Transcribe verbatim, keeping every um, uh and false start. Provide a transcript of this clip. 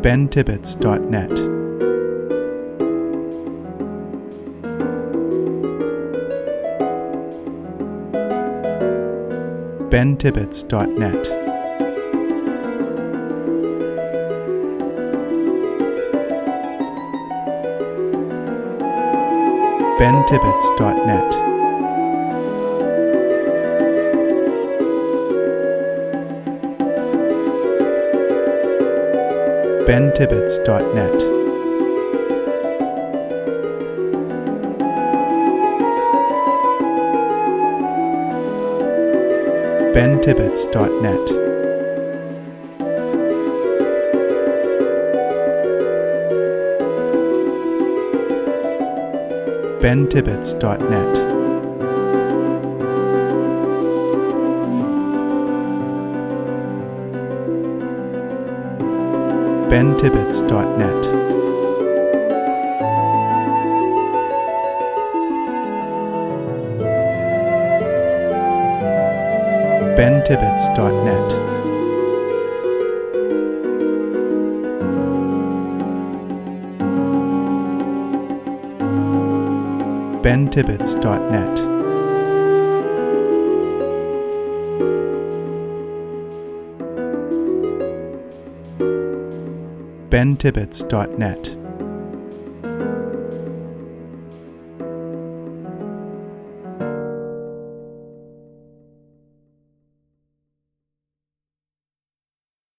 ben tibbets dot net. ben tibbets dot net. ben tibbets dot net. ben tibbets dot net. ben tibbets dot net. ben tibbets dot net. ben tibbets dot net. ben tibbets dot net. ben tibbets dot net. ben tibbets dot net.